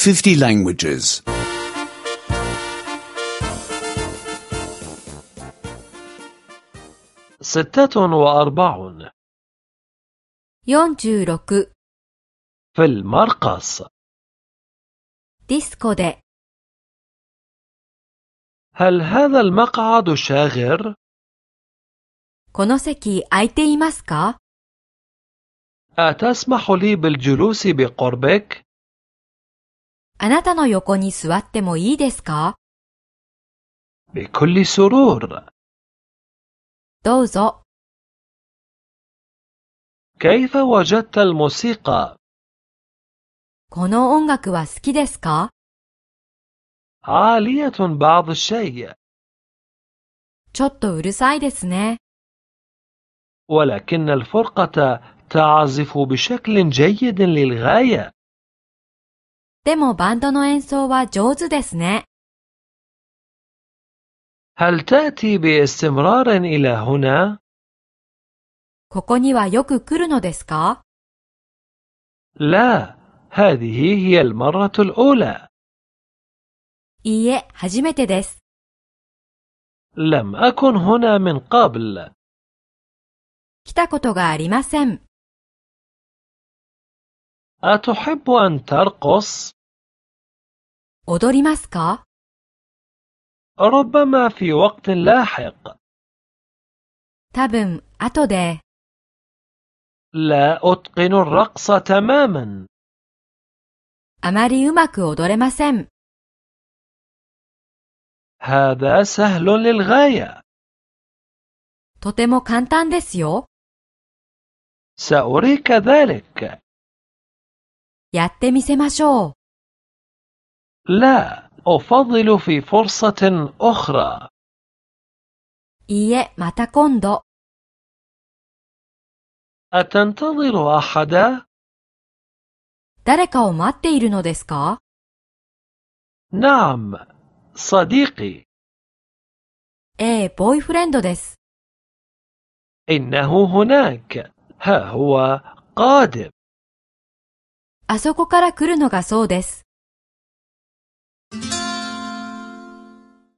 50 languages. 46 46 في المرقص. ディスコで هل هذا المقعد شاغر؟ この席空いていますか？ أتسمح لي بالجلوس بقربك؟ あなたの横に座ってもいいですか？ بكل سرور. どうぞ。 كيف وجدت الموسيقى؟ この音楽は好きですか？ عالية بعض الشيء. ちょっとうるさいですね。 ولكن الفرقة تعزف بشكل جيد للغاية. でもバンドの演奏は上手ですね。 هل تأتي باستمرار إلى هنا؟ ここにはよく来るのですか？ لا، هذه هي المرة الأولى. いいえ、初めてです。 لم أكن هنا من قبل. 来たことがありません。 أتحب أن ترقص؟ 踊りますか？ ربما في وقت لاحق. 多分、後で。 لا أتقن الرقص تماما. あまりうまく踊れません。 هذا سهل للغاية. とても簡単ですよ。 سأريك ذلك. やってみせましょう。 لا، أفضل في فرصة أخرى. いいえ、また今度。 أتنتظر أحدا؟ 誰かを待っているのですか？ نعم، صديقي. ええ、ボーイフレンドです。 إنه هناك. ها هو قادم. あそこから来るのがそうです。